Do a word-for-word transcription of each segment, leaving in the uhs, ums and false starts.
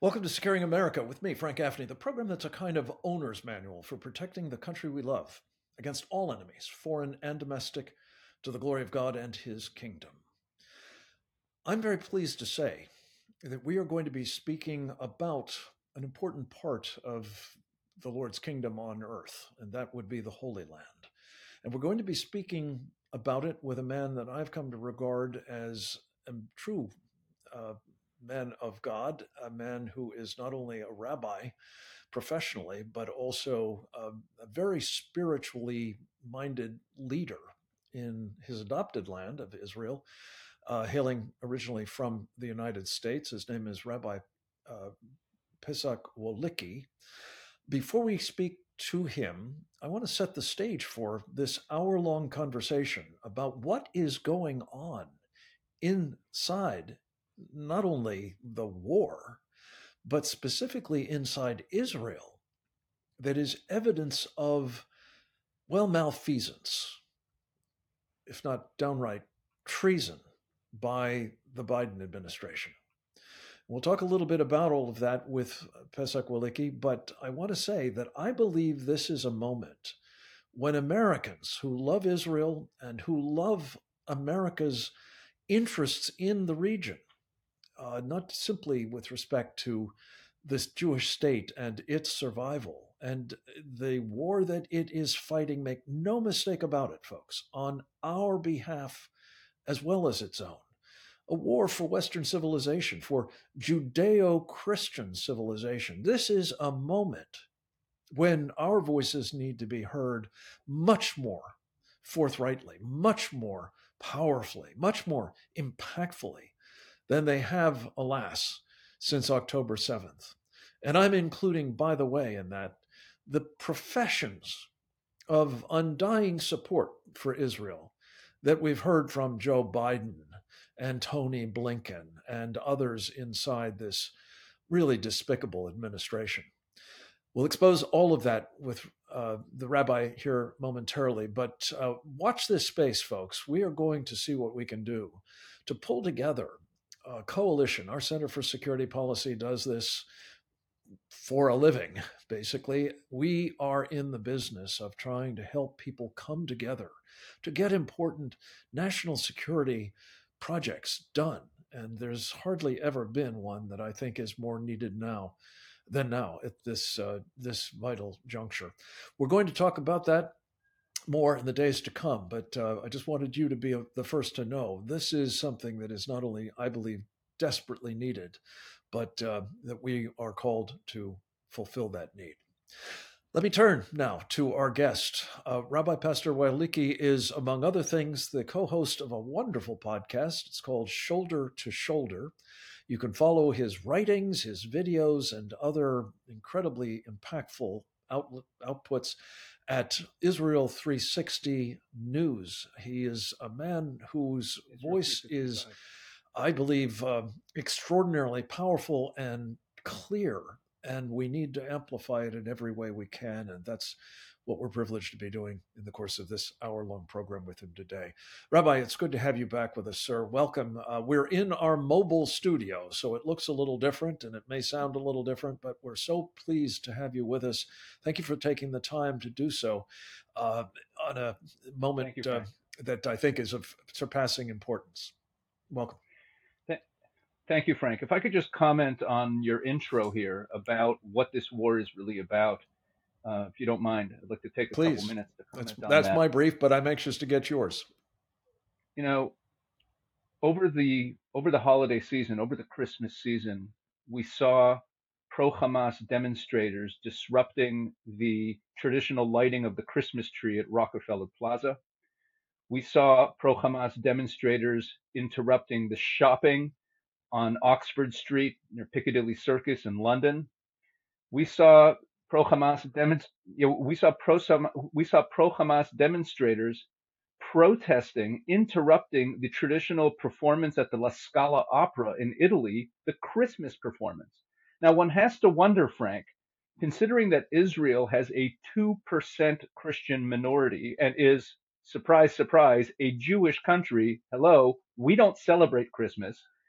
Welcome to Securing America with me, Frank Gaffney, the program that's a kind of owner's manual for protecting the country we love against all enemies, foreign and domestic, to the glory of God and his kingdom. I'm very pleased to say that we are going to be speaking about an important part of the Lord's kingdom on earth, and that would be the Holy Land. And we're going to be speaking about it with a man that I've come to regard as a true uh, man of God, a man who is not only a rabbi professionally, but also a, a very spiritually minded leader in his adopted land of Israel, uh, hailing originally from the United States. His name is Rabbi uh, Pesach Wolicki. Before we speak to him, I want to set the stage for this hour long conversation about what is going on inside not only the war, but specifically inside Israel, that is evidence of, well, malfeasance, if not downright treason, by the Biden administration. We'll talk a little bit about all of that with Pesach Wolicki, but I want to say that I believe this is a moment when Americans who love Israel and who love America's interests in the region, uh, not simply with respect to this Jewish state and its survival and the war that it is fighting, make no mistake about it, folks, on our behalf as well as its own. A war for Western civilization, for Judeo-Christian civilization. This is a moment when our voices need to be heard much more forthrightly, much more powerfully, much more impactfully than they have, alas, since October seventh. And I'm including, by the way, in that the professions of undying support for Israel that we've heard from Joe Biden and Tony Blinken and others inside this really despicable administration. We'll expose all of that with uh, the rabbi here momentarily, but uh, watch this space, folks. We are going to see what we can do to pull together a coalition. Our Center for Security Policy does this for a living, basically. We are in the business of trying to help people come together to get important national security projects done. And there's hardly ever been one that I think is more needed now than now at this uh, this vital juncture. We're going to talk about that more in the days to come, but uh, I just wanted you to be the first to know this is something that is not only, I believe, desperately needed, but uh, that we are called to fulfill that need. Let me turn now to our guest. Uh, Rabbi Pastor Wolicki is, among other things, the co-host of a wonderful podcast. It's called Shoulder to Shoulder. You can follow his writings, his videos, and other incredibly impactful outlet, outputs at Israel three sixty News. He is a man whose voice is, I believe, uh, extraordinarily powerful and clear, and we need to amplify it in every way we can, and that's what we're privileged to be doing in the course of this hour-long program with him today. Rabbi, it's good to have you back with us, sir. Welcome. Uh, we're in our mobile studio, so it looks a little different, and it may sound a little different, but we're so pleased to have you with us. Thank you for taking the time to do so uh, on a moment Thank you, uh, Frank. that I think is of surpassing importance. Welcome. Th- Thank you, Frank. If I could just comment on your intro here about what this war is really about, uh, if you don't mind, I'd like to take a couple Please. minutes to That's comment on that's that. my brief, but I'm anxious to get yours. You know, over the over the holiday season, over the Christmas season, we saw pro-Hamas demonstrators disrupting the traditional lighting of the Christmas tree at Rockefeller Plaza. We saw pro-Hamas demonstrators interrupting the shopping on Oxford Street near Piccadilly Circus in London. We saw pro-Hamas demonst- you know, we saw pro we saw pro-Hamas demonstrators protesting, interrupting the traditional performance at the La Scala Opera in Italy, the Christmas performance. Now, one has to wonder, Frank, considering that Israel has a two percent Christian minority and is, surprise, surprise, a Jewish country. Hello, we don't celebrate Christmas.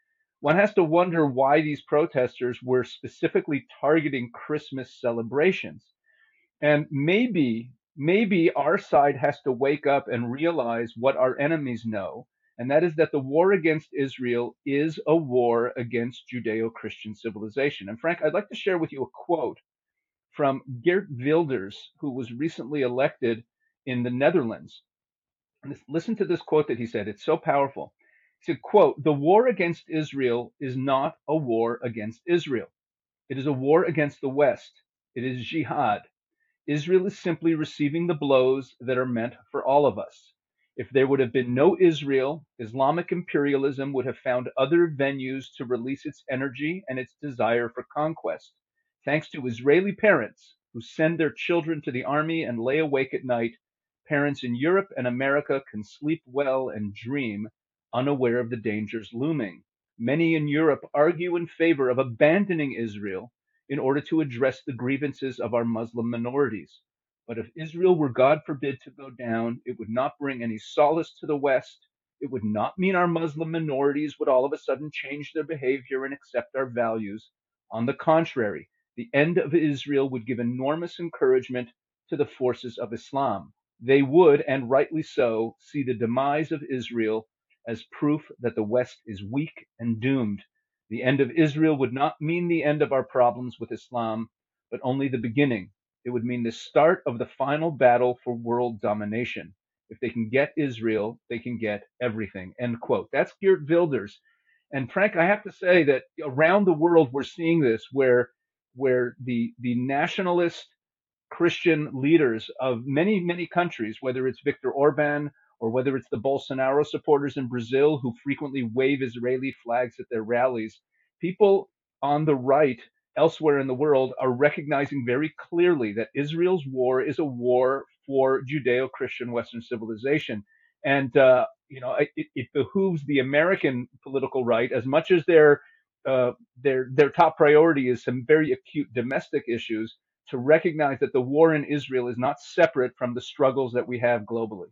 one has to wonder why these protesters were specifically targeting Christmas celebrations. And maybe, maybe our side has to wake up and realize what our enemies know, and that is that the war against Israel is a war against Judeo-Christian civilization. And Frank, I'd like to share with you a quote from Geert Wilders, who was recently elected in the Netherlands. And listen to this quote that he said. It's so powerful. He said, quote, "The war against Israel is not a war against Israel. It is a war against the West. It is jihad. Israel is simply receiving the blows that are meant for all of us. If there would have been no Israel, Islamic imperialism would have found other venues to release its energy and its desire for conquest. Thanks to Israeli parents who send their children to the army and lay awake at night, parents in Europe and America can sleep well and dream, unaware of the dangers looming. Many in Europe argue in favor of abandoning Israel in order to address the grievances of our Muslim minorities. But if Israel were, God forbid, to go down, it would not bring any solace to the West. It would not mean our Muslim minorities would all of a sudden change their behavior and accept our values. On the contrary, the end of Israel would give enormous encouragement to the forces of Islam. They would, and rightly so, see the demise of Israel as proof that the West is weak and doomed. The end of Israel would not mean the end of our problems with Islam, but only the beginning. It would mean the start of the final battle for world domination. If they can get Israel, they can get everything." End quote. That's Geert Wilders. And Frank, I have to say that around the world we're seeing this, where where the the nationalist Christian leaders of many, many countries, whether it's Viktor Orban or whether it's the Bolsonaro supporters in Brazil who frequently wave Israeli flags at their rallies, people on the right elsewhere in the world are recognizing very clearly that Israel's war is a war for Judeo-Christian Western civilization. And, uh, you know, it, it behooves the American political right, as much as their, uh, their, their top priority is some very acute domestic issues, to recognize that the war in Israel is not separate from the struggles that we have globally.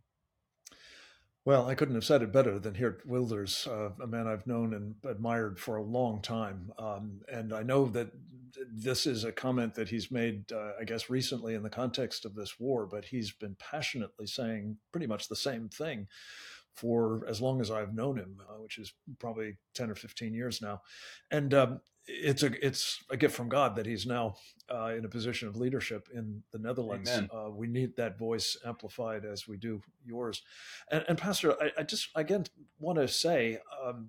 Well, I couldn't have said it better than Geert Wilders, uh, a man I've known and admired for a long time. Um, and I know that this is a comment that he's made, uh, I guess, recently in the context of this war, but he's been passionately saying pretty much the same thing for as long as I've known him, uh, which is probably ten or fifteen years now. And um, it's a it's a gift from God that he's now uh, in a position of leadership in the Netherlands. Uh, we need that voice amplified as we do yours. And, and Pastor, I, I just again want to say um,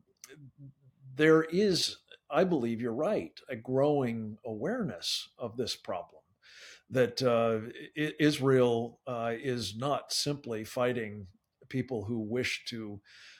there is, I believe you're right, a growing awareness of this problem. That uh, Israel uh, is not simply fighting people who wish to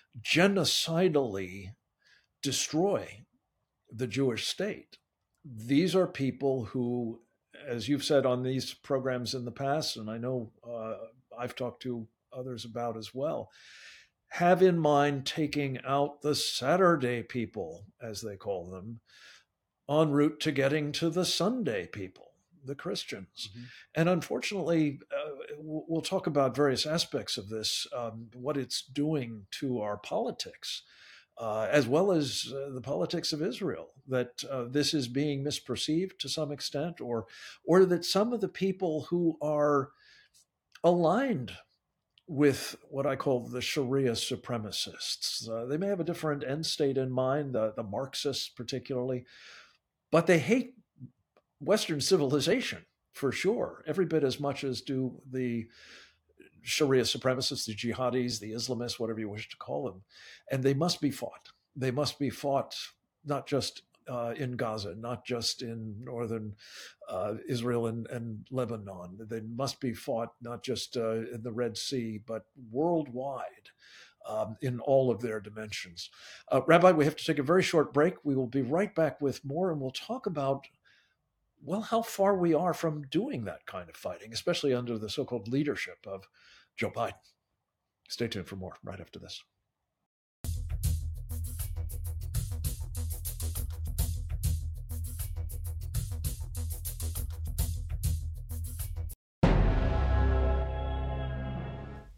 genocidally destroy the Jewish state. These are people who, as you've said on these programs in the past, and I know uh, I've talked to others about as well, have in mind taking out the Saturday people, as they call them, en route to getting to the Sunday people, the Christians. Mm-hmm. And unfortunately, uh, we'll talk about various aspects of this, um, what it's doing to our politics, uh, as well as uh, the politics of Israel, that uh, this is being misperceived to some extent, or, or that some of the people who are aligned with what I call the Sharia supremacists, uh, they may have a different end state in mind, the, the Marxists particularly, but they hate Western civilization, for sure, every bit as much as do the Sharia supremacists, the jihadis, the Islamists, whatever you wish to call them. And they must be fought. They must be fought not just uh, in Gaza, not just in northern uh, Israel and, and Lebanon. They must be fought not just uh, in the Red Sea, but worldwide. Um, in all of their dimensions. Uh, Rabbi, we have to take a very short break. We will be right back with more, and we'll talk about well, how far we are from doing that kind of fighting, especially under the so-called leadership of Joe Biden. Stay tuned for more right after this.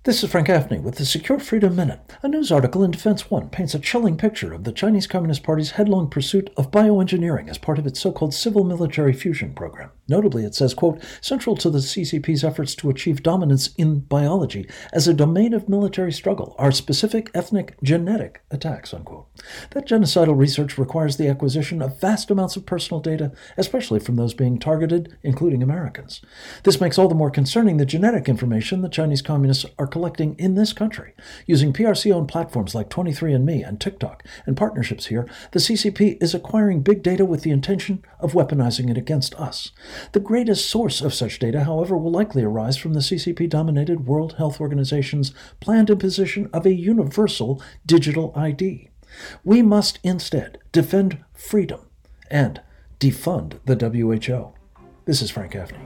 This is Frank Gaffney with the Secure Freedom Minute. A news article in Defense One paints a chilling picture of the Chinese Communist Party's headlong pursuit of bioengineering as part of its so-called civil-military fusion program. Notably, it says, quote, central to the C C P's efforts to achieve dominance in biology as a domain of military struggle are specific ethnic genetic attacks, unquote. That genocidal research requires the acquisition of vast amounts of personal data, especially from those being targeted, including Americans. This makes all the more concerning the genetic information the Chinese Communists are collecting in this country. Using P R C-owned platforms like twenty-three and me and TikTok and partnerships here, the C C P is acquiring big data with the intention of weaponizing it against us. The greatest source of such data, however, will likely arise from the C C P-dominated World Health Organization's planned imposition of a universal digital I D. We must instead defend freedom and defund the W H O. This is Frank Gaffney.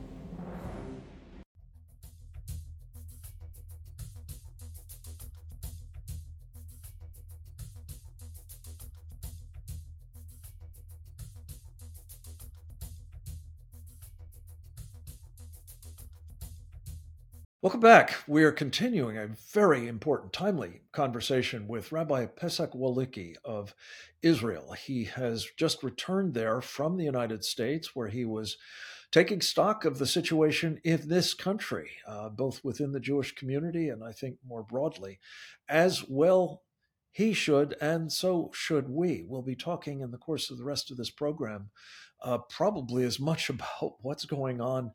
Welcome back. We are continuing a very important, timely conversation with Rabbi Pesach Walicki of Israel. He has just returned there from the United States, where he was taking stock of the situation in this country, uh, both within the Jewish community and I think more broadly, as well he should, and so should we. We'll be talking in the course of the rest of this program uh, probably as much about what's going on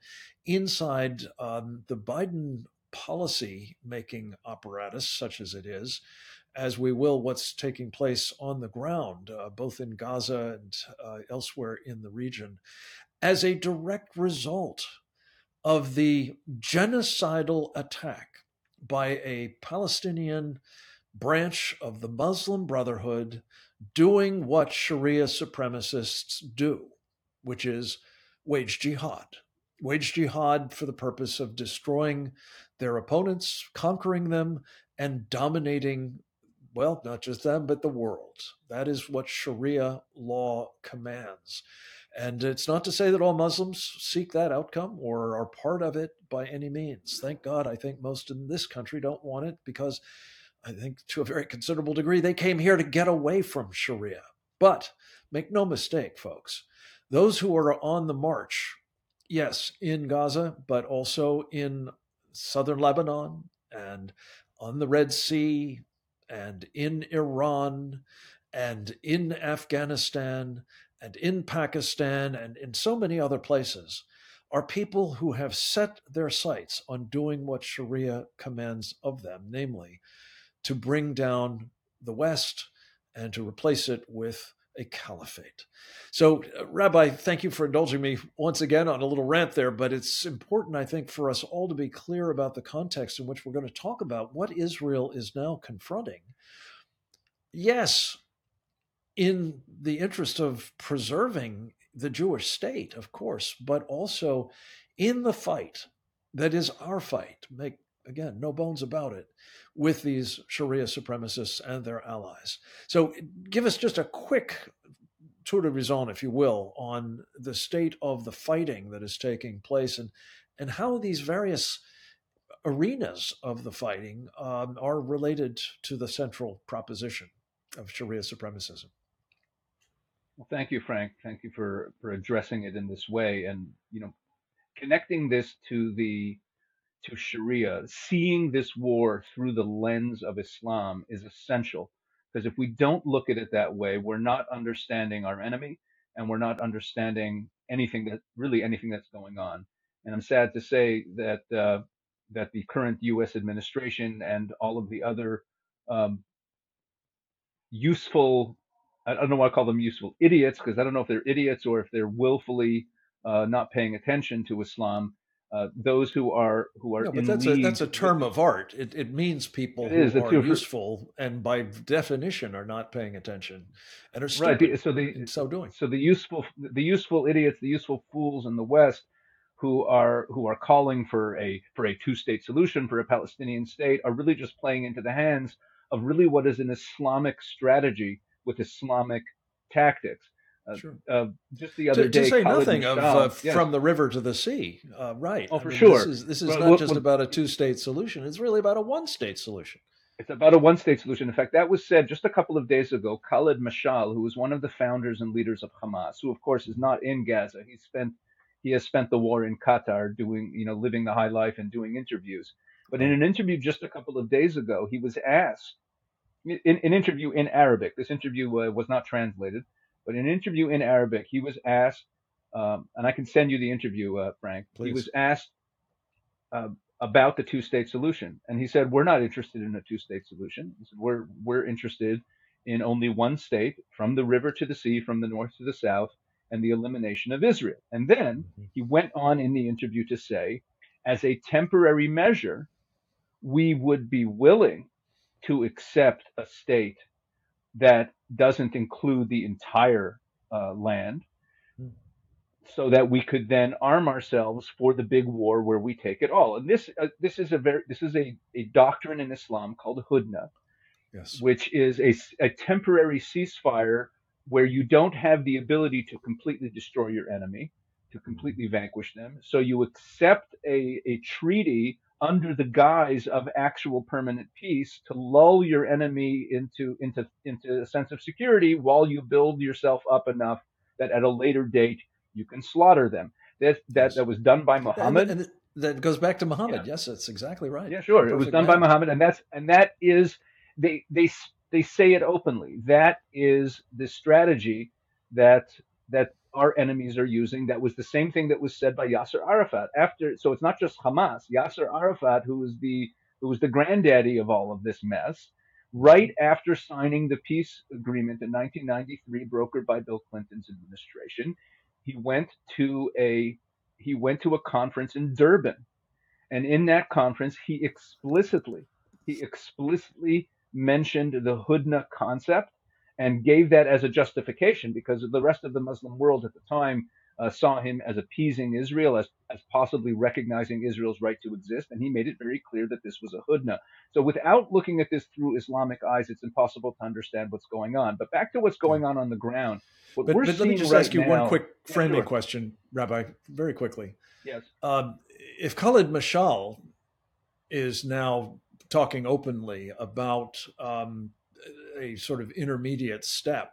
inside um, the Biden policy-making apparatus, such as it is, as we will what's taking place on the ground, uh, both in Gaza and uh, elsewhere in the region, as a direct result of the genocidal attack by a Palestinian branch of the Muslim Brotherhood doing what Sharia supremacists do, which is wage jihad. Wage jihad for the purpose of destroying their opponents, conquering them, and dominating, well, not just them, but the world. That is what Sharia law commands. And it's not to say that all Muslims seek that outcome or are part of it by any means. Thank God, I think most in this country don't want it, because I think to a very considerable degree, they came here to get away from Sharia. But make no mistake, folks, those who are on the march, yes, in Gaza, but also in southern Lebanon and on the Red Sea and in Iran and in Afghanistan and in Pakistan and in so many other places, are people who have set their sights on doing what Sharia commands of them, namely to bring down the West and to replace it with a caliphate. So, uh, Rabbi, thank you for indulging me once again on a little rant there, but it's important, I think, for us all to be clear about the context in which we're going to talk about what Israel is now confronting. Yes, in the interest of preserving the Jewish state, of course, but also in the fight that is our fight, make, again, no bones about it, with these Sharia supremacists and their allies. So give us just a quick tour de raison, if you will, on the state of the fighting that is taking place and, and how these various arenas of the fighting um, are related to the central proposition of Sharia supremacism. Well, thank you, Frank. Thank you for, for addressing it in this way, and you know, connecting this to the to Sharia, seeing this war through the lens of Islam is essential, because if we don't look at it that way, we're not understanding our enemy, and we're not understanding anything that really anything that's going on. And I'm sad to say that uh, that the current U S administration and all of the other um, useful, I don't know why I call them useful idiots, because I don't know if they're idiots or if they're willfully uh, not paying attention to Islam. Uh, those who are who are no, but in that's league a that's a term with, of art. It it means people it who is are two, useful and by definition are not paying attention and are right. stupid So the in so doing. so the useful the useful idiots, the useful fools in the West who are who are calling for a for a two-state solution, for a Palestinian state, are really just playing into the hands of really what is an Islamic strategy with Islamic tactics. Sure. Uh, uh, just the other To, to day, say Khalid nothing of uh, Mashal, yes, from the river to the sea, uh, right? oh I for mean, this sure. is this is Well, not well, just well, about a two-state solution. It's really about a one-state solution. it's about a one-state solution. In fact, that was said just a couple of days ago. Khalid Mashal, who was one of the founders and leaders of Hamas, who of course is not in Gaza, he spent he has spent the war in Qatar, doing you know living the high life and doing interviews. But in Right. an interview just a couple of days ago, he was asked in an interview in Arabic. This interview uh, was not translated, but in an interview in Arabic, he was asked, um, and I can send you the interview, uh, Frank. He was Please. asked uh, about the two-state solution, and he said, "We're not interested in a two-state solution. He said, we're we're interested in only one state, from the river to the sea, from the north to the south, and the elimination of Israel." And then Mhm. he went on in the interview to say, as a temporary measure, we would be willing to accept a state that doesn't include the entire uh, land, Mm. so that we could then arm ourselves for the big war where we take it all. And this uh, this is a very this is a, a doctrine in Islam called Hudna, Yes. which is a, a temporary ceasefire where you don't have the ability to completely destroy your enemy, to Mhm. completely vanquish them. So you accept a, a treaty under the guise of actual permanent peace to lull your enemy into, into, into a sense of security while you build yourself up enough that at a later date you can slaughter them. That, that, Yes. that was done by And Muhammad. and that goes back to Yeah. Muhammad. Yes, that's exactly right. Yeah, The sure. It was perfect done by man. Muhammad, and that's and that is they they they say it openly. That is the strategy that that our enemies are using. That was the same thing that was said by Yasser Arafat after. So it's not just Hamas. Yasser Arafat, who was the who was the granddaddy of all of this mess, Mhm. right after signing the peace agreement in nineteen ninety-three, brokered by Bill Clinton's administration, he went to a he went to a conference in Durban, and in that conference, he explicitly, he explicitly mentioned the Hudna concept and gave that as a justification, because the rest of the Muslim world at the time uh, saw him as appeasing Israel, as, as possibly recognizing Israel's right to exist. And he made it very clear that this was a Hudna. So without looking at this through Islamic eyes, it's impossible to understand what's going on. But back to what's Yeah. going on on the ground, what But we're but let me seeing just right ask you one now. quick Yeah, framing sure. question, Rabbi, very quickly. Yes. Um, if Khalid Mashal is now talking openly about um, a sort of intermediate step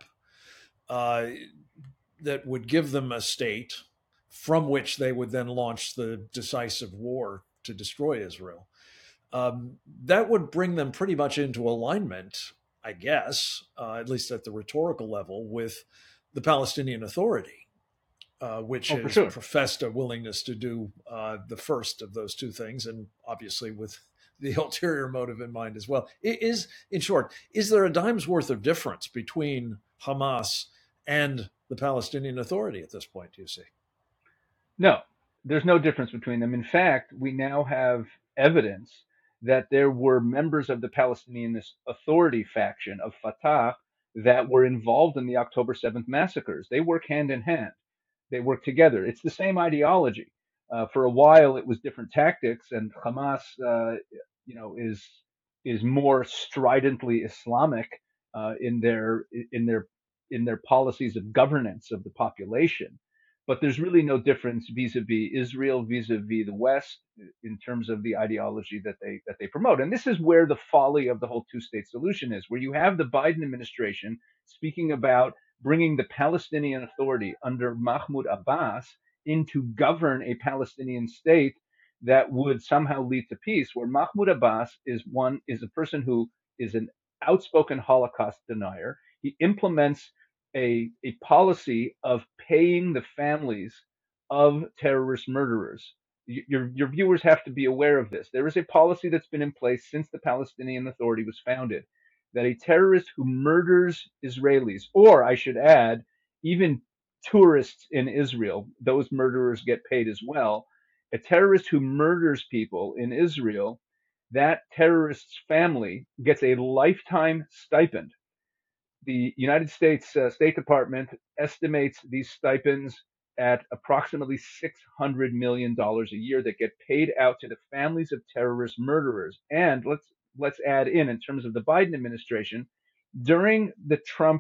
uh, that would give them a state from which they would then launch the decisive war to destroy Israel. Um, that would bring them pretty much into alignment, I guess, uh, at least at the rhetorical level, with the Palestinian Authority, uh, which Oh, for has sure. professed a willingness to do uh, the first of those two things, and obviously with the ulterior motive in mind as well. It is, in short, is there a dime's worth of difference between Hamas and the Palestinian Authority at this point, do you see? No, there's no difference between them. In fact, we now have evidence that there were members of the Palestinian Authority faction of Fatah that were involved in the October seventh massacres. They work hand in hand. They work together. It's the same ideology. Uh, for a while, it was different tactics, and Hamas, uh, you know, is is more stridently Islamic uh, in their in their in their policies of governance of the population. But there's really no difference vis-a-vis Israel, vis-a-vis the West, in terms of the ideology that they that they promote. And this is where the folly of the whole two-state solution is, where you have the Biden administration speaking about bringing the Palestinian Authority under Mahmoud Abbas in to govern a Palestinian state that would somehow lead to peace, where Mahmoud Abbas is one is a person who is an outspoken Holocaust denier. He implements a, a policy of paying the families of terrorist murderers. Your, your viewers have to be aware of this. There is a policy that's been in place since the Palestinian Authority was founded, that a terrorist who murders Israelis, or I should add, even tourists in Israel, those murderers get paid as well. A terrorist who murders people in Israel, that terrorist's family gets a lifetime stipend. The United States uh, State Department estimates these stipends at approximately six hundred million dollars a year that get paid out to the families of terrorist murderers. And let's let's add in in terms of the Biden administration, during the Trump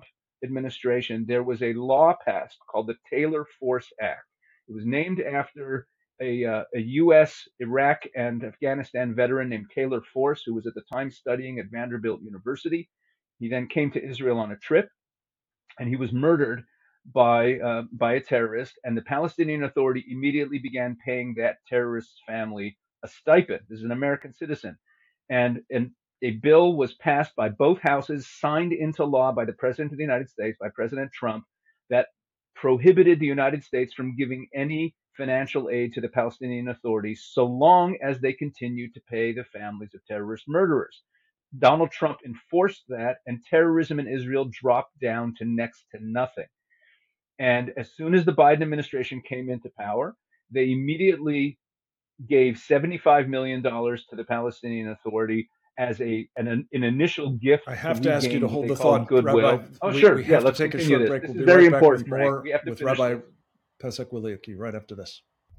administration, there was a law passed called the Taylor Force Act. It was named after a, uh, a U S, Iraq, and Afghanistan veteran named Taylor Force, who was at the time studying at Vanderbilt University. He then came to Israel on a trip, and he was murdered by uh, by a terrorist. And the Palestinian Authority immediately began paying that terrorist's family a stipend. This is an American citizen, and and a bill was passed by both houses, signed into law by the President of the United States, by President Trump, that prohibited the United States from giving any financial aid to the Palestinian Authority so long as they continued to pay the families of terrorist murderers. Donald Trump enforced that, and terrorism in Israel dropped down to next to nothing. And as soon as the Biden administration came into power, they immediately gave seventy-five million dollars to the Palestinian Authority as a an, an initial gift. I have to, to ask you to hold the thought, goodwill. Rabbi. Oh, we, sure. We yeah, have let's to take a continue short this. break. This we'll is be very right back important, with more Frank. We have to with finish Rabbi this. Pesach Willicke right after this.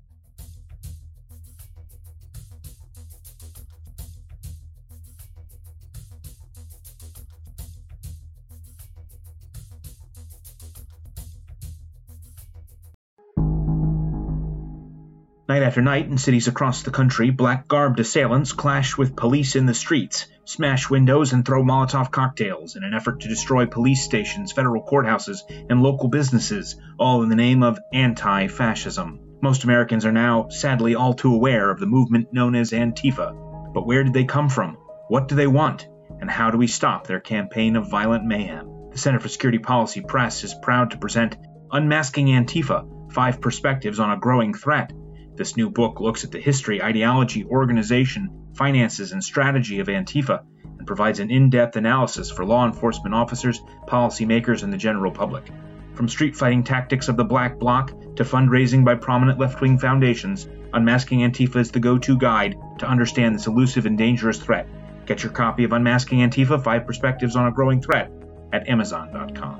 Night after night, in cities across the country, black-garbed assailants clash with police in the streets, smash windows, and throw Molotov cocktails in an effort to destroy police stations, federal courthouses, and local businesses, all in the name of anti-fascism. Most Americans are now, sadly, all too aware of the movement known as Antifa. But where did they come from? What do they want? And how do we stop their campaign of violent mayhem? The Center for Security Policy Press is proud to present Unmasking Antifa, Five Perspectives on a Growing Threat. This new book looks at the history, ideology, organization, finances, and strategy of Antifa and provides an in-depth analysis for law enforcement officers, policymakers, and the general public. From street-fighting tactics of the Black Bloc to fundraising by prominent left-wing foundations, Unmasking Antifa is the go-to guide to understand this elusive and dangerous threat. Get your copy of Unmasking Antifa, Five Perspectives on a Growing Threat at amazon dot com.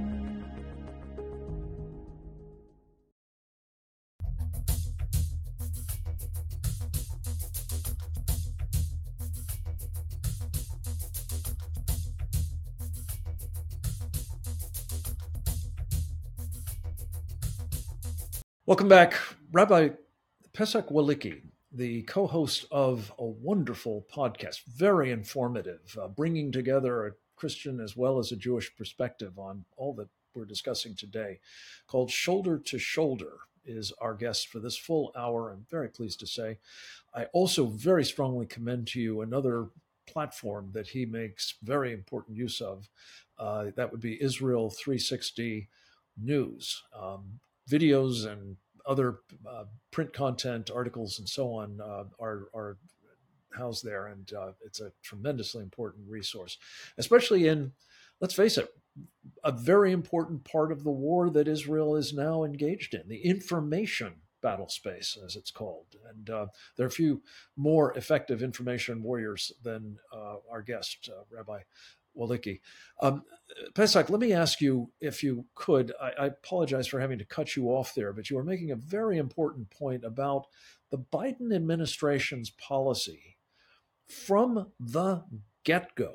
Welcome back. Rabbi Pesach Willicke, the co-host of a wonderful podcast, very informative, uh, bringing together a Christian as well as a Jewish perspective on all that we're discussing today, called Shoulder to Shoulder, is our guest for this full hour. I'm very pleased to say. I also very strongly commend to you another platform that he makes very important use of. Uh, that would be Israel three sixty News. Um, videos and other uh, print content, articles, and so on uh, are, are housed there. And uh, it's a tremendously important resource, especially in, let's face it, a very important part of the war that Israel is now engaged in, the information battle space, as it's called. And uh, there are a few more effective information warriors than uh, our guest, uh, Rabbi Willicke. Um, Pesach, let me ask you, if you could, I, I apologize for having to cut you off there, but you were making a very important point about the Biden administration's policy from the get-go.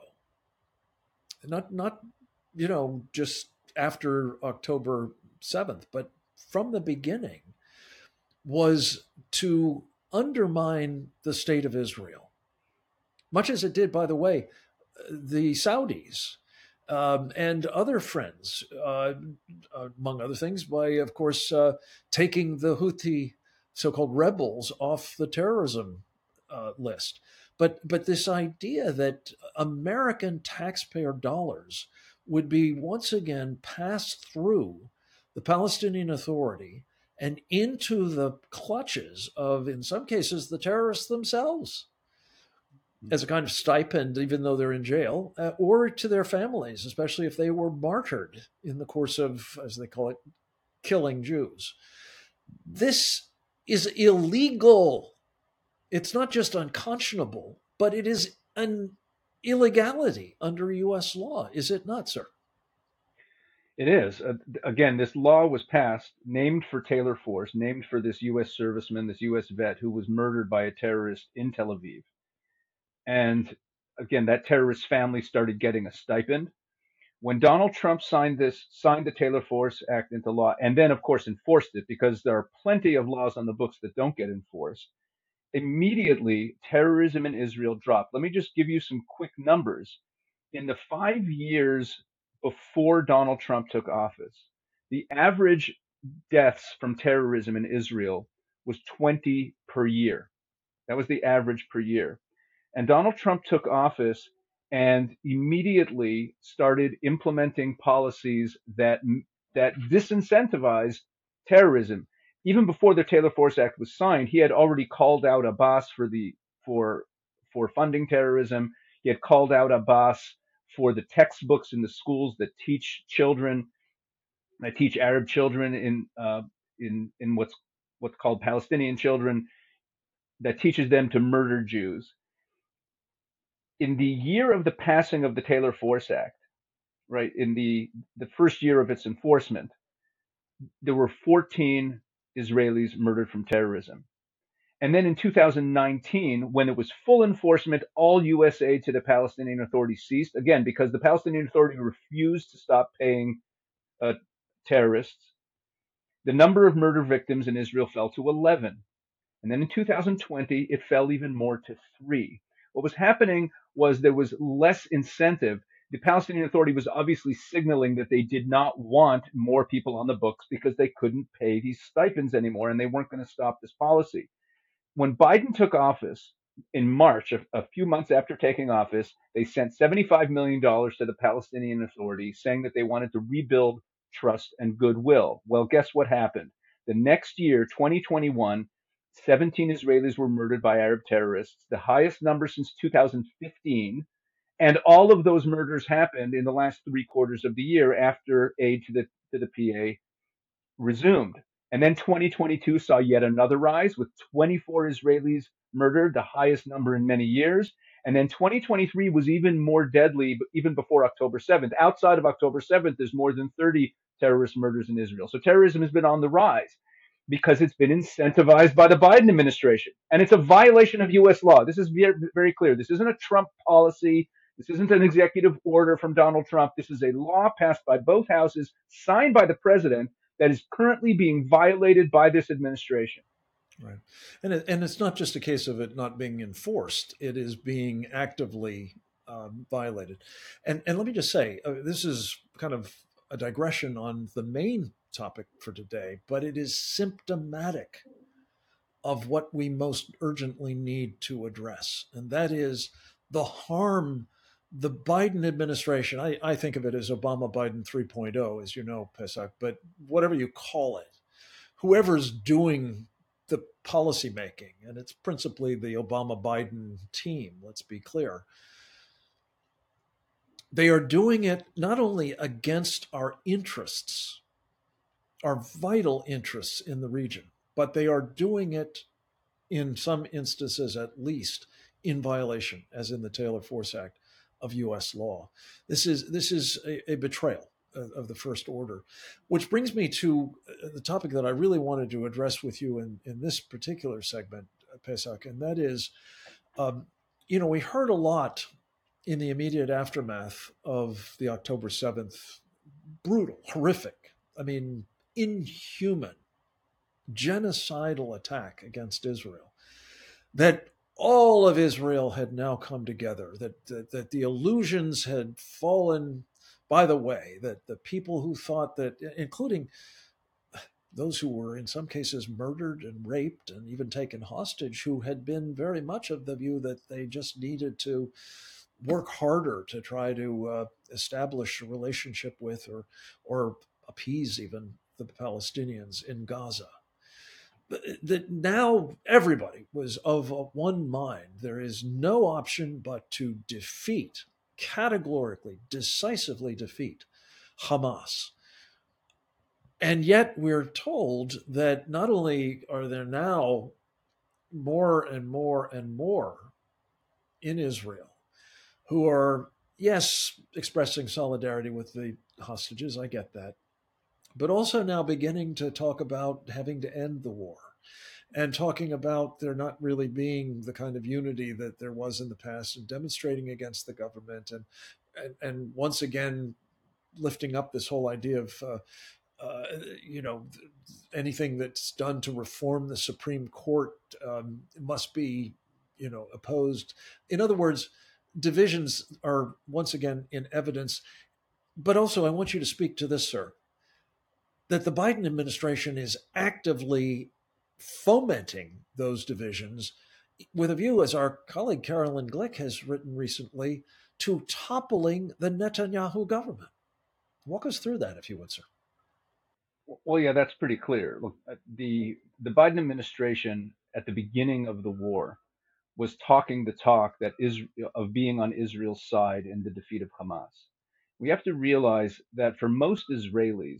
Not, not, you know, just after October seventh, but from the beginning, was to undermine the state of Israel, much as it did, by the way, the Saudis um, and other friends, uh, among other things, by, of course, uh, taking the Houthi so-called rebels off the terrorism uh, list. But but this idea that American taxpayer dollars would be once again passed through the Palestinian Authority and into the clutches of, in some cases, the terrorists themselves, as a kind of stipend, even though they're in jail, uh, or to their families, especially if they were martyred in the course of, as they call it, killing Jews. This is illegal. It's not just unconscionable, but it is an illegality under U S law. Is it not, sir? It is. Uh, again, this law was passed, named for Taylor Force, named for this U S serviceman, this U S vet who was murdered by a terrorist in Tel Aviv. And again, that terrorist family started getting a stipend. When Donald Trump signed this, signed the Taylor Force Act into law, and then, of course, enforced it, because there are plenty of laws on the books that don't get enforced, immediately terrorism in Israel dropped. Let me just give you some quick numbers. In the five years before Donald Trump took office, the average deaths from terrorism in Israel was twenty per year. That was the average per year. And Donald Trump took office and immediately started implementing policies that that disincentivized terrorism. Even before the Taylor Force Act was signed, he had already called out Abbas for the for for funding terrorism. He had called out Abbas for the textbooks in the schools that teach children, that teach Arab children in uh, in in what's what's called Palestinian children, that teaches them to murder Jews. In the year of the passing of the Taylor Force Act, right, in the, the first year of its enforcement, there were fourteen Israelis murdered from terrorism. And then in two thousand nineteen, when it was full enforcement, all U S aid to the Palestinian Authority ceased, again, because the Palestinian Authority refused to stop paying uh, terrorists. The number of murder victims in Israel fell to eleven. And then in two thousand twenty, it fell even more to three. What was happening was there was less incentive. The Palestinian Authority was obviously signaling that they did not want more people on the books because they couldn't pay these stipends anymore, and they weren't going to stop this policy. When Biden took office in March, a, a few months after taking office, they sent seventy-five million dollars to the Palestinian Authority, saying that they wanted to rebuild trust and goodwill. Well, guess what happened? The next year, twenty twenty-one, seventeen Israelis were murdered by Arab terrorists, the highest number since two thousand fifteen. And all of those murders happened in the last three quarters of the year after aid to the, to the P A resumed. And then twenty twenty-two saw yet another rise with twenty-four Israelis murdered, the highest number in many years. And then twenty twenty-three was even more deadly, even before October seventh. Outside of October seventh, there's more than thirty terrorist murders in Israel. So terrorism has been on the rise because it's been incentivized by the Biden administration. And it's a violation of U S law. This is very, very clear. This isn't a Trump policy. This isn't an executive order from Donald Trump. This is a law passed by both houses, signed by the president, that is currently being violated by this administration. Right. And it, and it's not just a case of it not being enforced. It is being actively um, violated. And, and let me just say, uh, this is kind of a digression on the main topic for today, but it is symptomatic of what we most urgently need to address. And that is the harm the Biden administration, I, I think of it as Obama Biden three point oh, as you know, Pesach, but whatever you call it, whoever's doing the policy making, and it's principally the Obama Biden team, let's be clear, they are doing it not only against our interests, our vital interests in the region, but they are doing it in some instances, at least, in violation, as in the Taylor Force Act, of U S law. This is this is a, a betrayal of, of the first order, which brings me to the topic that I really wanted to address with you in, in this particular segment, Pesach, and that is, um, you know, we heard a lot in the immediate aftermath of the October seventh brutal, horrific, I mean, inhuman, genocidal attack against Israel, that all of Israel had now come together, that, that, that the illusions had fallen by the way, that the people who thought that, including those who were in some cases murdered and raped and even taken hostage, who had been very much of the view that they just needed to work harder to try to uh, establish a relationship with or, or appease even the Palestinians in Gaza. That now everybody was of one mind. There is no option but to defeat, categorically, decisively defeat Hamas. And yet we're told that not only are there now more and more and more in Israel who are, yes, expressing solidarity with the hostages, I get that, but also now beginning to talk about having to end the war and talking about there not really being the kind of unity that there was in the past and demonstrating against the government and, and, and once again lifting up this whole idea of, uh, uh, you know, anything that's done to reform the Supreme Court um, must be, you know, opposed. In other words, divisions are once again in evidence. But also, I want you to speak to this, sir, that the Biden administration is actively fomenting those divisions with a view, as our colleague Carolyn Glick has written recently, to toppling the Netanyahu government. Walk us through that, if you would, sir. Well, yeah, that's pretty clear. Look, uh, the the Biden administration at the beginning of the war was talking the talk that is of being on Israel's side in the defeat of Hamas. We have to realize that for most Israelis,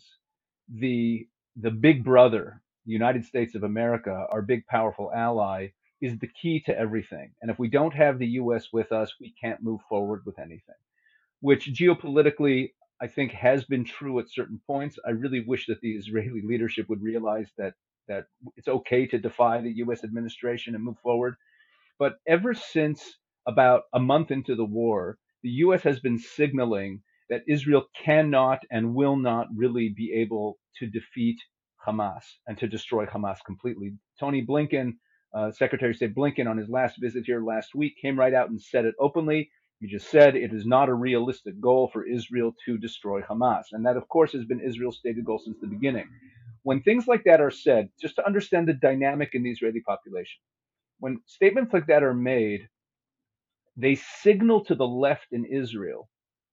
the the big brother, the United States of America, our big powerful ally, is the key to everything. And if we don't have the U S with us, we can't move forward with anything, which geopolitically I think has been true at certain points. I really wish that the Israeli leadership would realize that that it's okay to defy the U S administration and move forward. But ever since about a month into the war, the U S has been signaling that Israel cannot and will not really be able to defeat Hamas and to destroy Hamas completely. Tony Blinken, uh, Secretary of State Blinken, on his last visit here last week, came right out and said it openly. He just said it is not a realistic goal for Israel to destroy Hamas. And that, of course, has been Israel's stated goal since the beginning. When things like that are said, just to understand the dynamic in the Israeli population, when statements like that are made, they signal to the left in Israel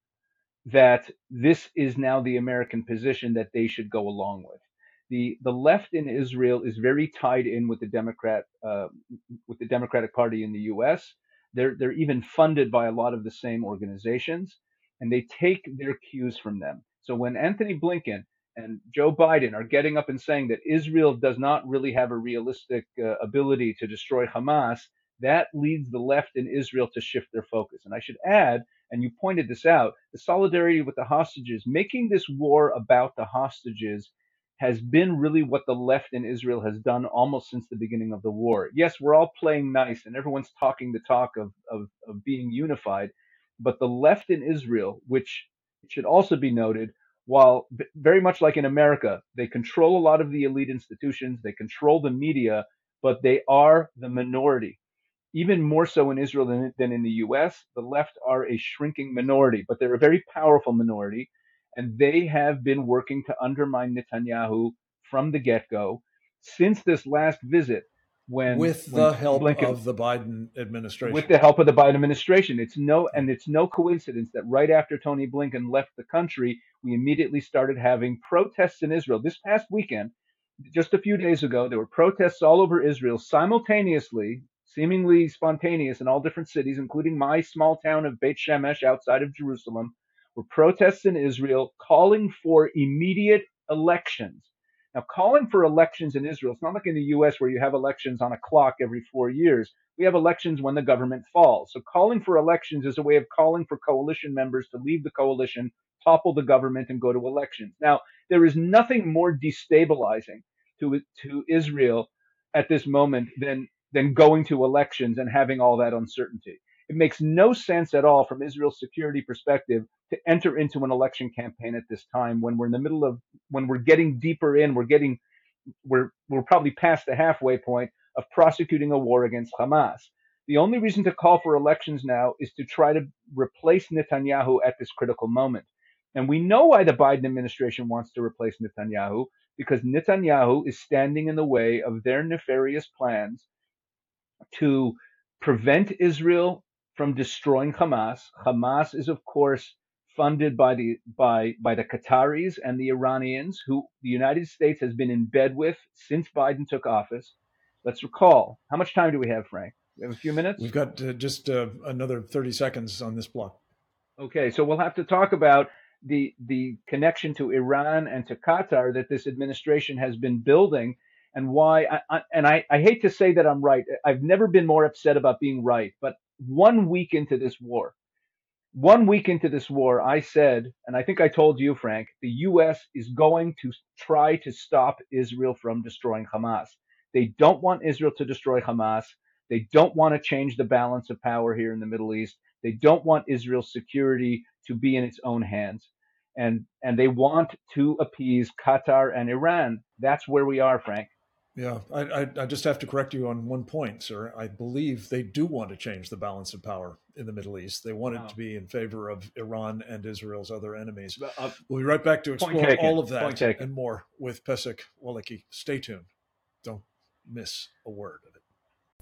that this is now the American position that they should go along with. The the left in Israel is very tied in with the Democrat uh, with the Democratic Party in the U S. They're they're even funded by a lot of the same organizations, and they take their cues from them. So when Anthony Blinken and Joe Biden are getting up and saying that Israel does not really have a realistic uh, ability to destroy Hamas, that leads the left in Israel to shift their focus. And I should add, and you pointed this out, the solidarity with the hostages, making this war about the hostages has been really what the left in Israel has done almost since the beginning of the war. Yes, we're all playing nice and everyone's talking the talk of, of, of being unified, but the left in Israel, which should also be noted, while very much like in America, they control a lot of the elite institutions, they control the media, but they are the minority. Even more so in Israel than, than in the U S, the left are a shrinking minority, but they're a very powerful minority, and they have been working to undermine Netanyahu from the get-go since this last visit. When with when the help Blinken, of the Biden administration, with the help of the Biden administration, it's no and it's no coincidence that right after Tony Blinken left the country, we immediately started having protests in Israel. This past weekend, just a few days ago, there were protests all over Israel simultaneously, seemingly spontaneous in all different cities, including my small town of Beit Shemesh outside of Jerusalem, were protests in Israel calling for immediate elections. Now, calling for elections in Israel, it's not like in the U S where you have elections on a clock every four years. We have elections when the government falls. So calling for elections is a way of calling for coalition members to leave the coalition, topple the government, and go to elections. Now, there is nothing more destabilizing to, to Israel at this moment than, than going to elections and having all that uncertainty. It makes no sense at all from Israel's security perspective to enter into an election campaign at this time when we're in the middle of, when we're getting deeper in, we're getting, we're, we're probably past the halfway point of prosecuting a war against Hamas. The only reason to call for elections now is to try to replace Netanyahu at this critical moment. And we know why the Biden administration wants to replace Netanyahu, because Netanyahu is standing in the way of their nefarious plans to prevent Israel from destroying Hamas. Hamas is, of course, funded by the by by the Qataris and the Iranians, who the United States has been in bed with since Biden took office. Let's recall, how much time do we have, Frank? We have a few minutes? We've got uh, just uh, another thirty seconds on this block. Okay, so we'll have to talk about the the connection to Iran and to Qatar that this administration has been building, and why. I, I, and I, I hate to say that I'm right. I've never been more upset about being right. But one week into this war, one week into this war, I said, and I think I told you, Frank, the U S is going to try to stop Israel from destroying Hamas. They don't want Israel to destroy Hamas. They don't want to change the balance of power here in the Middle East. They don't want Israel's security to be in its own hands. and and they want to appease Qatar and Iran. That's where we are, Frank. Yeah, I, I, I just have to correct you on one point, sir. I believe they do want to change the balance of power in the Middle East. They want it Wow. to be in favor of Iran and Israel's other enemies. Uh, We'll be right back to Point explore taken. all of Point that taken. and more with Pesach Walicki. Stay tuned. Don't miss a word of it.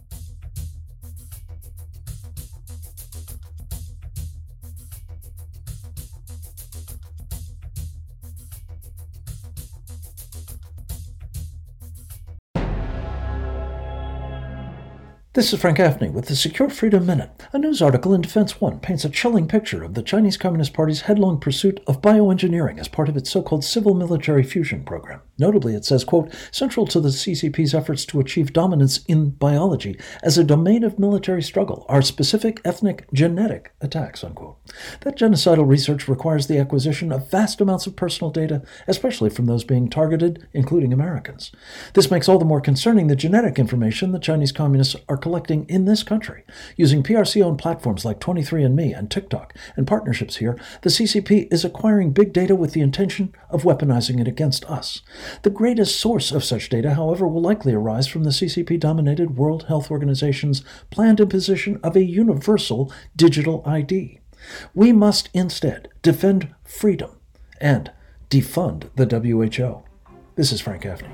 This is Frank Gaffney with the Secure Freedom Minute. A news article in Defense One paints a chilling picture of the Chinese Communist Party's headlong pursuit of bioengineering as part of its so-called civil-military fusion program. Notably, it says, quote, central to the C C P's efforts to achieve dominance in biology as a domain of military struggle are specific ethnic genetic attacks, unquote. That genocidal research requires the acquisition of vast amounts of personal data, especially from those being targeted, including Americans. This makes all the more concerning the genetic information the Chinese Communists are collecting in this country. Using P R C-owned platforms like twenty-three and me and TikTok and partnerships here, the C C P is acquiring big data with the intention of weaponizing it against us. The greatest source of such data, however, will likely arise from the C C P-dominated World Health Organization's planned imposition of a universal digital I D. We must instead defend freedom and defund the W H O. This is Frank Gaffney.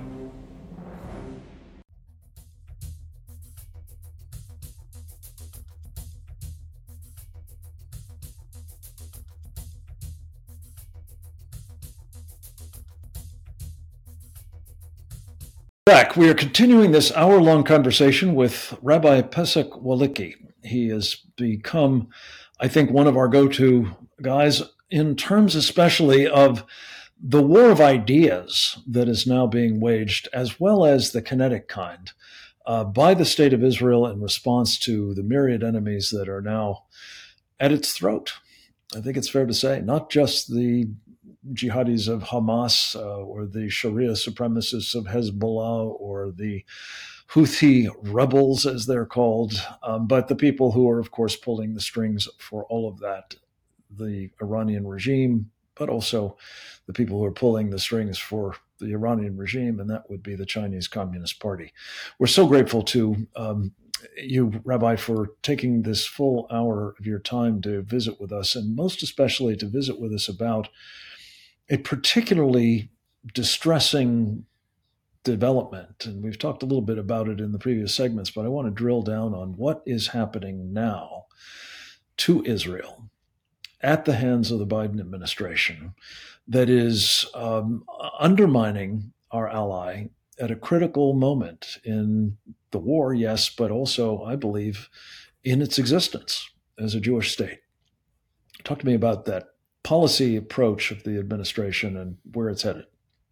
Back, we are continuing this hour-long conversation with Rabbi Pesach Walicki. He has become, I think, one of our go-to guys in terms especially of the war of ideas that is now being waged, as well as the kinetic kind, uh, by the state of Israel in response to the myriad enemies that are now at its throat. I think it's fair to say, not just the jihadis of Hamas uh, or the Sharia supremacists of Hezbollah or the Houthi rebels, as they're called, um, but the people who are, of course, pulling the strings for all of that, the Iranian regime, but also the people who are pulling the strings for the Iranian regime, and that would be the Chinese Communist Party. We're so grateful to um, you, Rabbi, for taking this full hour of your time to visit with us, and most especially to visit with us about a particularly distressing development. And we've talked a little bit about it in the previous segments, but I want to drill down on what is happening now to Israel at the hands of the Biden administration that is um, undermining our ally at a critical moment in the war, yes, but also, I believe, in its existence as a Jewish state. Talk to me about that policy approach of the administration and where it's headed.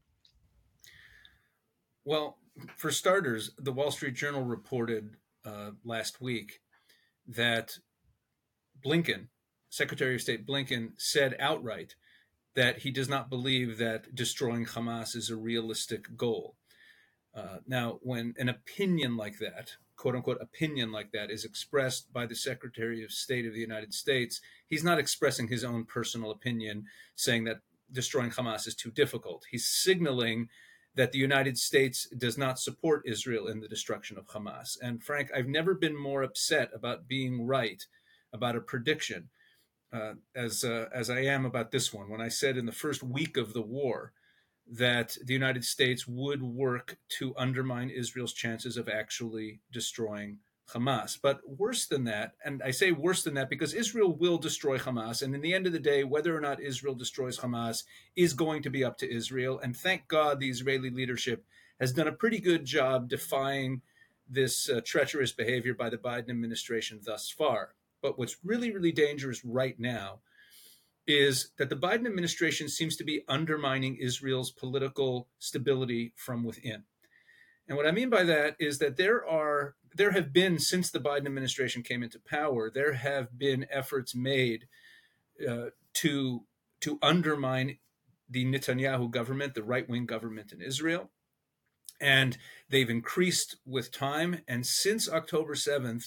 Well, for starters, the Wall Street Journal reported uh, last week that Blinken, Secretary of State Blinken, said outright that he does not believe that destroying Hamas is a realistic goal. Uh, now, when an opinion like that, quote unquote opinion like that, is expressed by the Secretary of State of the United States, he's not expressing his own personal opinion, saying that destroying Hamas is too difficult. He's signaling that the United States does not support Israel in the destruction of Hamas. And Frank, I've never been more upset about being right about a prediction uh, as uh, as I am about this one. When I said in the first week of the war that the United States would work to undermine Israel's chances of actually destroying Hamas. But worse than that, and I say worse than that because Israel will destroy Hamas. And in the end of the day, whether or not Israel destroys Hamas is going to be up to Israel. And thank God the Israeli leadership has done a pretty good job defying this uh, treacherous behavior by the Biden administration thus far. But what's really, really dangerous right now is that the Biden administration seems to be undermining Israel's political stability from within. And what I mean by that is that there are there have been, since the Biden administration came into power, there have been efforts made uh, to to undermine the Netanyahu government, the right-wing government in Israel. And they've increased with time. And since October seventh,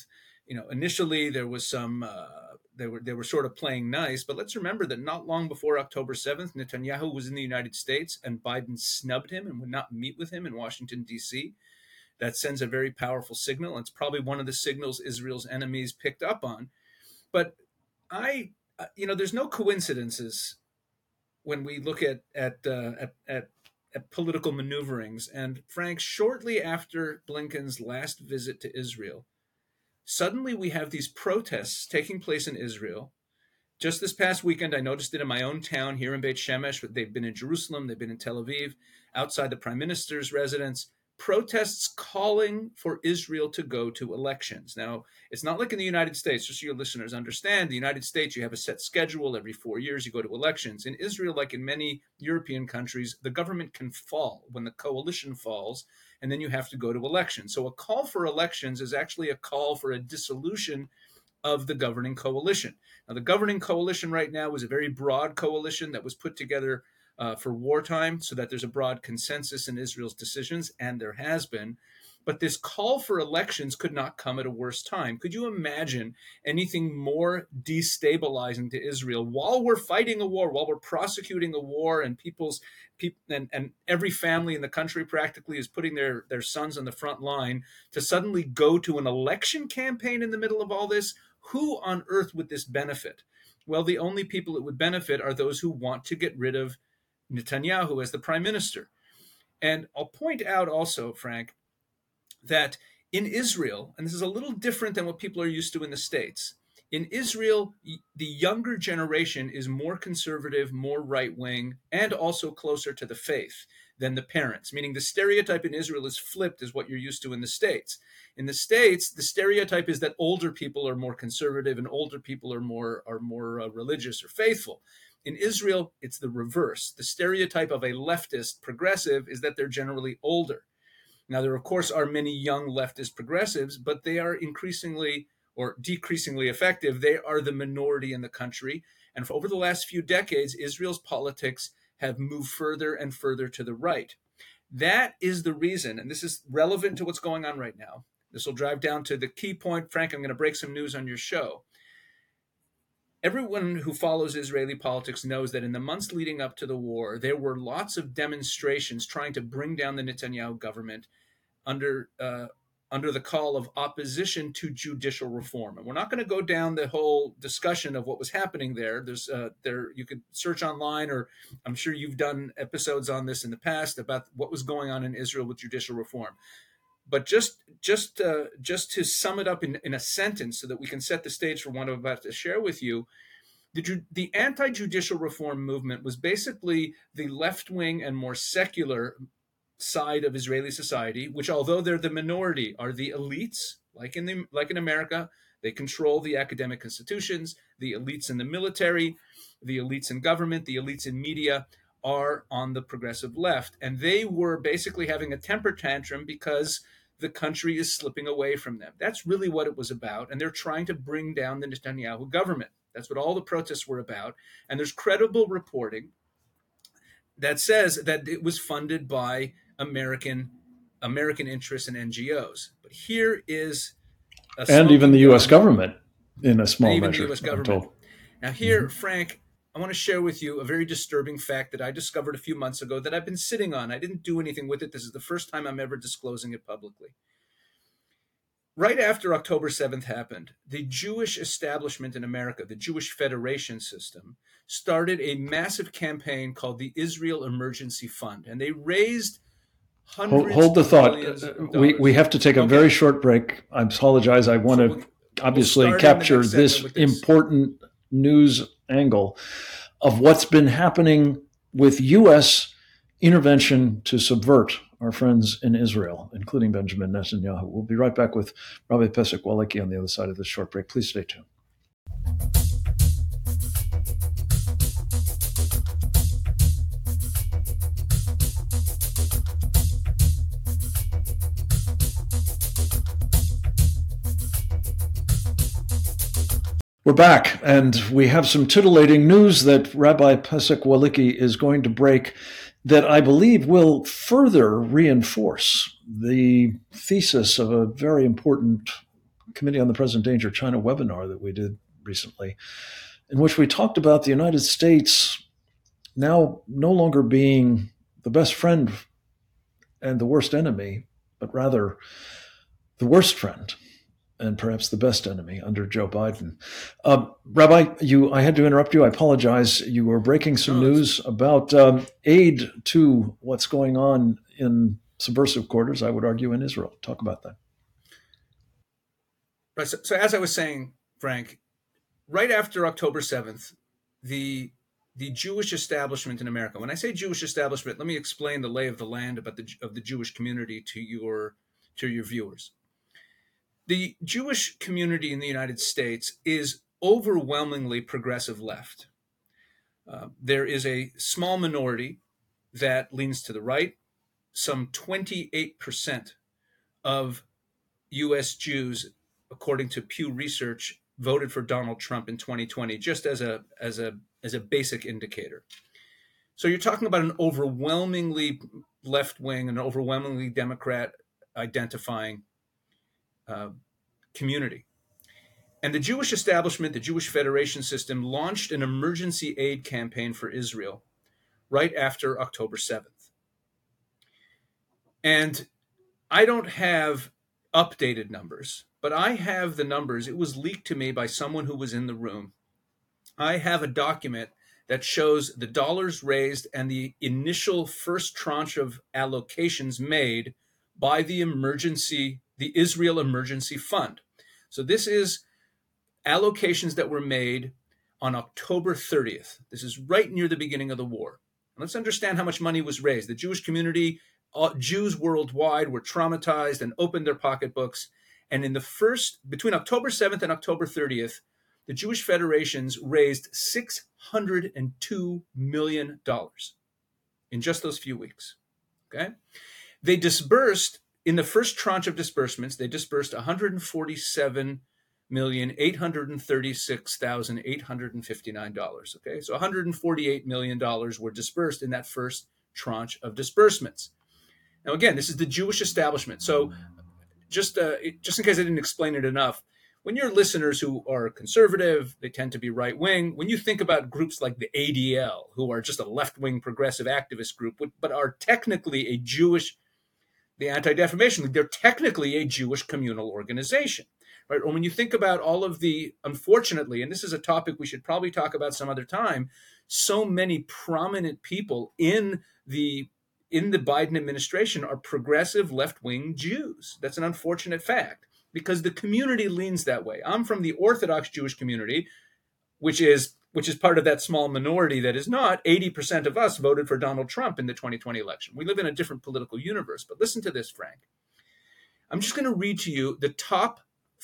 you know, initially there was some, uh, they were they were sort of playing nice, but let's remember that not long before October seventh, Netanyahu was in the United States and Biden snubbed him and would not meet with him in Washington, D C. That sends a very powerful signal. It's probably one of the signals Israel's enemies picked up on. But I, you know, there's no coincidences when we look at at uh, at, at at political maneuverings. And Frank, shortly after Blinken's last visit to Israel, suddenly we have these protests taking place in Israel. Just this past weekend, I noticed it in my own town here in Beit Shemesh. They've been in Jerusalem, they've been in Tel Aviv, outside the prime minister's residence. Protests calling for Israel to go to elections. Now, it's not like in the United States, just so your listeners understand, the United States, you have a set schedule. Every four years, you go to elections. In Israel, like in many European countries, the government can fall when the coalition falls, and then you have to go to elections. So a call for elections is actually a call for a dissolution of the governing coalition. Now, the governing coalition right now is a very broad coalition that was put together Uh, for wartime, so that there's a broad consensus in Israel's decisions, and there has been. But this call for elections could not come at a worse time. Could you imagine anything more destabilizing to Israel while we're fighting a war, while we're prosecuting a war, and people's people and, and every family in the country practically is putting their, their sons on the front line to suddenly go to an election campaign in the middle of all this? Who on earth would this benefit? Well, the only people it would benefit are those who want to get rid of Netanyahu as the prime minister. And I'll point out also, Frank, that in Israel, and this is a little different than what people are used to in the States, in Israel, the younger generation is more conservative, more right-wing, and also closer to the faith than the parents, meaning the stereotype in Israel is flipped as what you're used to in the States. In the States, the stereotype is that older people are more conservative and older people are more, are more uh, religious or faithful. In Israel, it's the reverse. The stereotype of a leftist progressive is that they're generally older. Now, there, of course, are many young leftist progressives, but they are increasingly or decreasingly effective. They are the minority in the country. And for over the last few decades, Israel's politics have moved further and further to the right. That is the reason, and this is relevant to what's going on right now. This will drive down to the key point. Frank, I'm going to break some news on your show. Everyone who follows Israeli politics knows that in the months leading up to the war, there were lots of demonstrations trying to bring down the Netanyahu government under uh, under the call of opposition to judicial reform. And we're not going to go down the whole discussion of what was happening there. There's uh, there you could search online, or I'm sure you've done episodes on this in the past about what was going on in Israel with judicial reform. But just just uh, just to sum it up in, in a sentence so that we can set the stage for what I'm about to share with you, the, the anti-judicial reform movement was basically the left-wing and more secular side of Israeli society, which, although they're the minority, are the elites, like in the, like in America. They control the academic institutions, the elites in the military, the elites in government, the elites in media are on the progressive left. And they were basically having a temper tantrum because the country is slipping away from them. That's really what it was about. And they're trying to bring down the Netanyahu government. That's what all the protests were about. And there's credible reporting that says that it was funded by American American interests and N G Os. But here is a and even the U S gun. government in a small and even measure. the U S government. Now here, mm-hmm. Frank, I want to share with you a very disturbing fact that I discovered a few months ago that I've been sitting on. I didn't do anything with it. This is the first time I'm ever disclosing it publicly. Right after October seventh happened, the Jewish establishment in America, the Jewish Federation system, started a massive campaign called the Israel Emergency Fund. And they raised hundreds Hold, hold the of thought. millions of dollars. We, we have to take a okay. very short break. I apologize. I want so we'll, to obviously we'll capture this, this important news angle of what's been happening with U S intervention to subvert our friends in Israel, including Benjamin Netanyahu. We'll be right back with Rabbi Pesach Walicki on the other side of this short break. Please stay tuned. We're back, and we have some titillating news that Rabbi Pesach Walicki is going to break that I believe will further reinforce the thesis of a very important Committee on the Present Danger China webinar that we did recently, in which we talked about the United States now no longer being the best friend and the worst enemy, but rather the worst friend and perhaps the best enemy under Joe Biden. Uh, Rabbi, you, I had to interrupt you. I apologize. You were breaking some no, news about um, aid to what's going on in subversive quarters, I would argue, in Israel. Talk about that. Right. So, so as I was saying, Frank, right after October seventh, the the Jewish establishment in America. When I say Jewish establishment, let me explain the lay of the land about the of the Jewish community to your to your viewers. The Jewish community in the United States is overwhelmingly progressive left. Uh, there is a small minority that leans to the right. Some twenty-eight percent of U S Jews, according to Pew Research, voted for Donald Trump in twenty twenty, just as a as a as a basic indicator. So you're talking about an overwhelmingly left-wing, an overwhelmingly Democrat identifying uh, community. And the Jewish establishment, the Jewish Federation system, launched an emergency aid campaign for Israel right after October seventh. And I don't have updated numbers, but I have the numbers. It was leaked to me by someone who was in the room. I have a document that shows the dollars raised and the initial first tranche of allocations made by the emergency, the Israel Emergency Fund. So this is allocations that were made on October thirtieth. This is right near the beginning of the war. And let's understand how much money was raised. The Jewish community, uh, Jews worldwide were traumatized and opened their pocketbooks. And in the first, between October seventh and October thirtieth, the Jewish Federations raised six hundred two million dollars in just those few weeks, okay? They disbursed, in the first tranche of disbursements, they disbursed one hundred forty-seven million, eight hundred thirty-six thousand, eight hundred fifty-nine dollars, okay? So one hundred forty-eight million dollars were disbursed in that first tranche of disbursements. Now, again, this is the Jewish establishment. So just, uh, just in case I didn't explain it enough, when your listeners who are conservative, they tend to be right-wing. When you think about groups like the A D L, who are just a left-wing progressive activist group, but are technically a Jewish, the Anti-Defamation League, they're technically a Jewish communal organization, right? Or when you think about all of the, unfortunately, and this is a topic we should probably talk about some other time, so many prominent people in the in the Biden administration are progressive left-wing Jews. That's an unfortunate fact, because the community leans that way. I'm from the Orthodox Jewish community, which is which is part of that small minority that is not. eighty percent of us voted for Donald Trump in the twenty twenty election. We live in a different political universe. But listen to this, Frank. I'm just going to read to you the top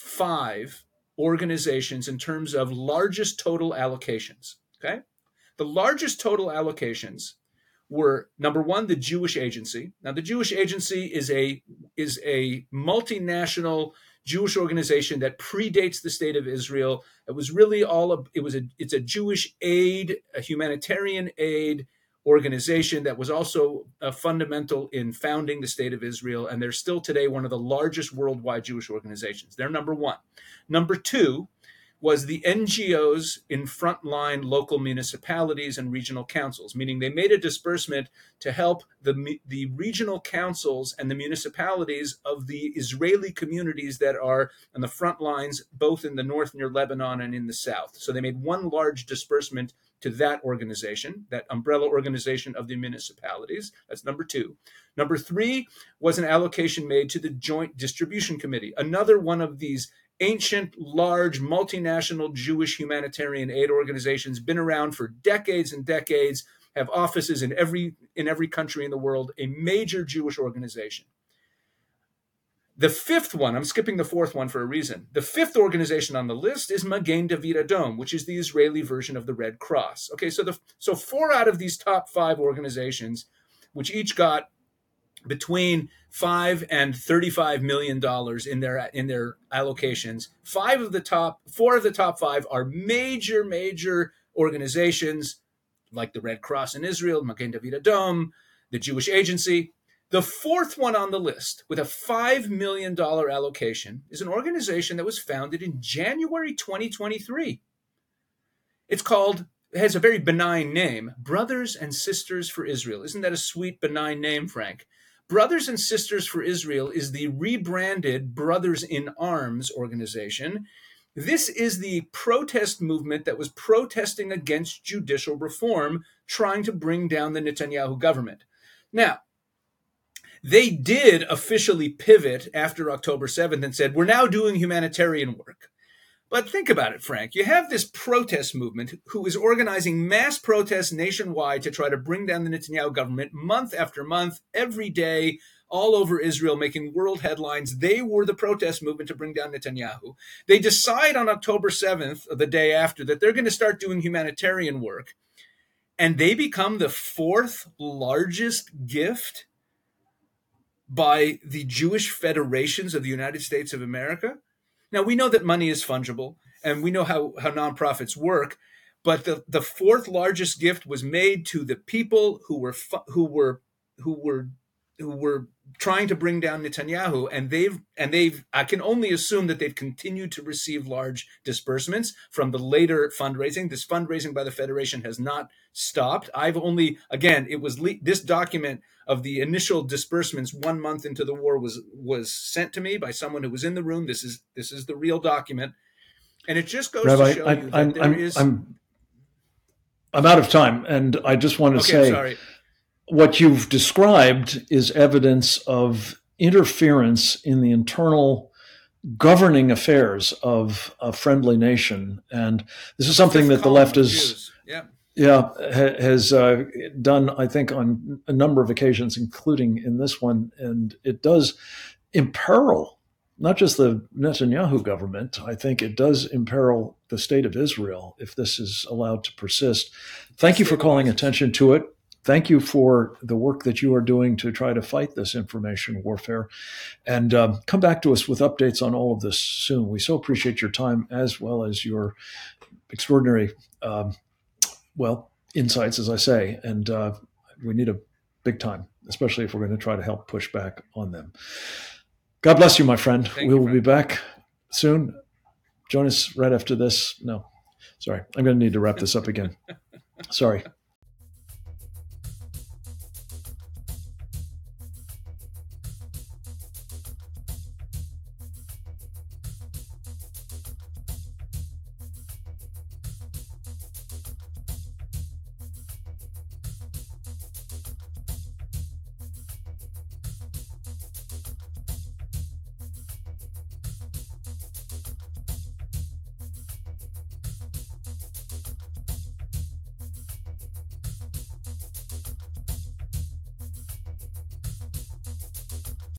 five organizations in terms of largest total allocations, okay? The largest total allocations were, number one, the Jewish Agency. Now, the Jewish Agency is a is a multinational Jewish organization that predates the state of Israel. It was really all of, it was a it's a Jewish aid, a humanitarian aid organization that was also uh, fundamental in founding the state of Israel, and they're still today one of the largest worldwide Jewish organizations. They're number one. Number two was the N G Os in frontline local municipalities and regional councils, meaning they made a disbursement to help the, the regional councils and the municipalities of the Israeli communities that are on the front lines, both in the north near Lebanon and in the south. So they made one large disbursement to that organization, that umbrella organization of the municipalities. That's number two. Number three was an allocation made to the Joint Distribution Committee, another one of these ancient, large, multinational Jewish humanitarian aid organizations, been around for decades and decades, have offices in every in every country in the world, a major Jewish organization. The fifth one, I'm skipping the fourth one for a reason. The fifth organization on the list is Magen David Adom, which is the Israeli version of the Red Cross. Okay, so the so four out of these top five organizations, which each got between five and thirty-five million dollars in their in their allocations. Five of the top, four of the top five are major, major organizations like the Red Cross in Israel, Magen David Adom, the Jewish Agency. The fourth one on the list, with a five million dollars allocation, is an organization that was founded in January twenty twenty-three. It's called, it has a very benign name, Brothers and Sisters for Israel. Isn't that a sweet, benign name, Frank? Brothers and Sisters for Israel is the rebranded Brothers in Arms organization. This is the protest movement that was protesting against judicial reform, trying to bring down the Netanyahu government. Now, they did officially pivot after October seventh and said, we're now doing humanitarian work. But think about it, Frank. You have this protest movement who is organizing mass protests nationwide to try to bring down the Netanyahu government month after month, every day, all over Israel, making world headlines. They were the protest movement to bring down Netanyahu. They decide on October seventh, the day after, that they're going to start doing humanitarian work. And they become the fourth largest gift by the Jewish federations of the United States of America. Now, we know that money is fungible, and we know how, how nonprofits work, but the, the fourth largest gift was made to the people who were who were who were who were trying to bring down Netanyahu, and they've and they've I can only assume that they've continued to receive large disbursements from the later fundraising. This fundraising by the Federation has not stopped. I've only, again, it was le- this document of the initial disbursements one month into the war was was sent to me by someone who was in the room. This is this is the real document, and it just goes Rabbi, to show I, you that I'm, there I'm, is. I'm, I'm out of time, and I just want to okay, say I'm sorry. What you've described is evidence of interference in the internal governing affairs of a friendly nation, and this is something that the left is. Yeah. Yeah, ha- has uh, done, I think, on a number of occasions, including in this one. And it does imperil not just the Netanyahu government. I think it does imperil the state of Israel if this is allowed to persist. Thank you for calling attention to it. Thank you for the work that you are doing to try to fight this information warfare. And um, come back to us with updates on all of this soon. We so appreciate your time as well as your extraordinary um, well, insights, as I say, and uh, we need a big time, especially if we're going to try to help push back on them. God bless you, my friend. Thank we you, will friend. be back soon. Join us right after this. No, sorry. I'm going to need to wrap this up again. Sorry.